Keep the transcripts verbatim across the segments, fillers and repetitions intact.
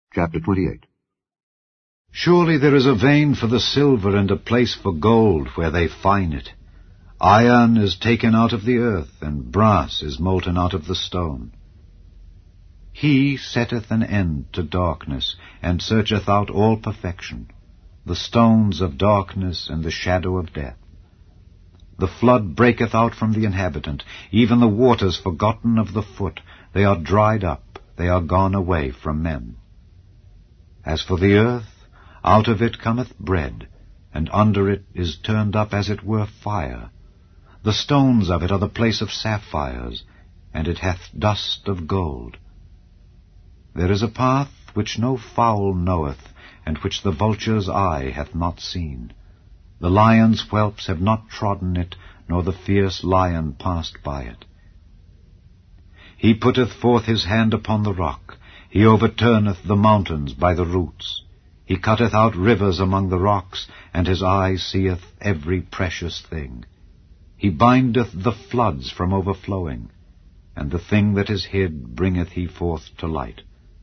Chapter twenty-eight. Surely there is a vein for the silver and a place for gold where they fine it. Iron is taken out of the earth, and brass is molten out of the stone. He setteth an end to darkness, and searcheth out all perfection, the stones of darkness and the shadow of death. The flood breaketh out from the inhabitant, even the waters forgotten of the foot. They are dried up, they are gone away from men. As for the earth, out of it cometh bread, and under it is turned up as it were fire. The stones of it are the place of sapphires, and it hath dust of gold. There is a path which no fowl knoweth, and which the vulture's eye hath not seen. The lion's whelps have not trodden it, nor the fierce lion passed by it. He putteth forth his hand upon the rock, he overturneth the mountains by the roots. He cutteth out rivers among the rocks, and his eye seeth every precious thing. He bindeth the floods from overflowing, and the thing that is hid bringeth he forth to light.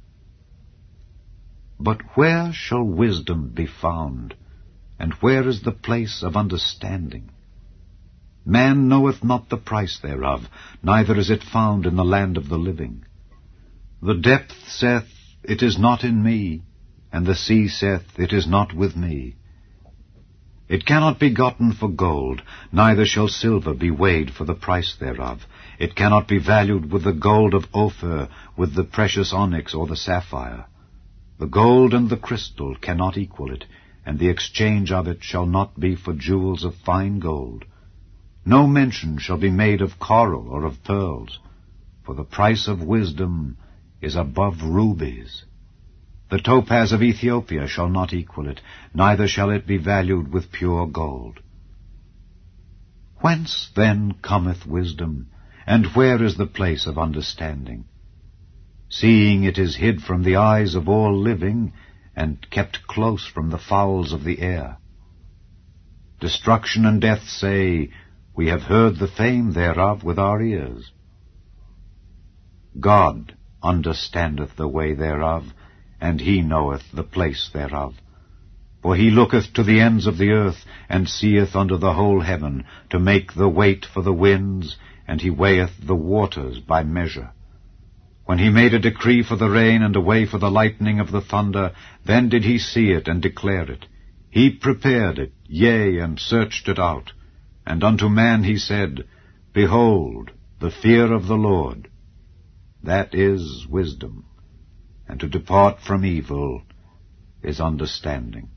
But where shall wisdom be found, and where is the place of understanding? Man knoweth not the price thereof, neither is it found in the land of the living. The depth saith, It is not in me, and the sea saith, It is not with me. It cannot be gotten for gold, neither shall silver be weighed for the price thereof. It cannot be valued with the gold of Ophir, with the precious onyx or the sapphire. The gold and the crystal cannot equal it, and the exchange of it shall not be for jewels of fine gold. No mention shall be made of coral or of pearls, for the price of wisdom is above rubies. The topaz of Ethiopia shall not equal it, neither shall it be valued with pure gold. Whence then cometh wisdom, and where is the place of understanding? Seeing it is hid from the eyes of all living, and kept close from the fowls of the air. Destruction and death say, We have heard the fame thereof with our ears. God understandeth the way thereof, and he knoweth the place thereof. For he looketh to the ends of the earth, and seeth under the whole heaven, to make the weight for the winds, and he weigheth the waters by measure. When he made a decree for the rain, and a way for the lightning of the thunder, then did he see it and declare it. He prepared it, yea, and searched it out. And unto man he said, Behold, the fear of the Lord, that is wisdom, and to depart from evil is understanding.